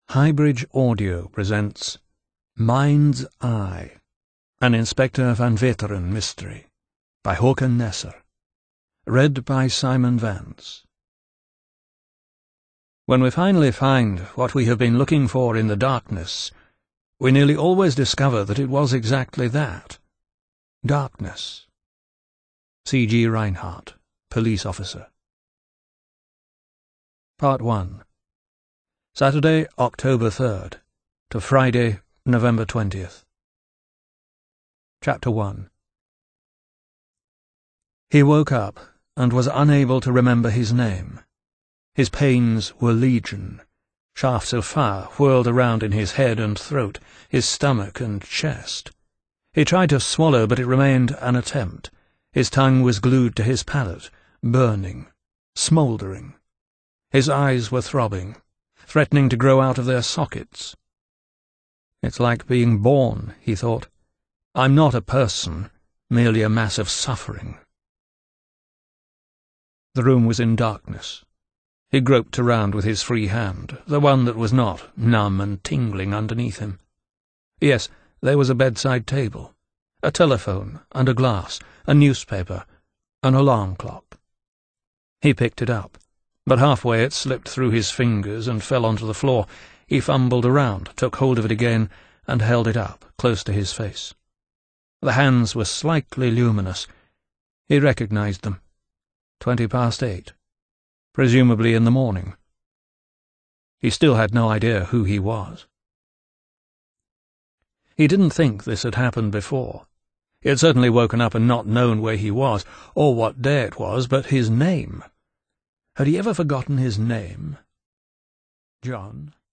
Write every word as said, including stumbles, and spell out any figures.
Highbridge Audio presents Mind's Eye, an Inspector Van Veeteren mystery, by Håkan Nesser. Read by Simon Vance. When we finally find what we have been looking for in the darkness, we nearly always discover that it was exactly that. Darkness. C G Reinhardt, Police Officer. Part one. Saturday, October third, to Friday, November twentieth. Chapter one. He woke up and was unable to remember his name. His pains were legion. Shafts of fire whirled around in his head and throat, his stomach and chest. He tried to swallow, but it remained an attempt. His tongue was glued to his palate, burning, smouldering. His eyes were throbbing, threatening to grow out of their sockets. It's like being born, he thought. I'm not a person, merely a mass of suffering. The room was in darkness. He groped around with his free hand, the one that was not numb and tingling underneath him. Yes, there was a bedside table, a telephone and a glass, a newspaper, an alarm clock. He picked it up, but halfway it slipped through his fingers and fell onto the floor. He fumbled around, took hold of it again, and held it up, close to his face. The hands were slightly luminous. He recognized them. Twenty past eight. Presumably in the morning. He still had no idea who he was. He didn't think this had happened before. He had certainly woken up and not known where he was, or what day it was, but his name. Had he ever forgotten his name? John?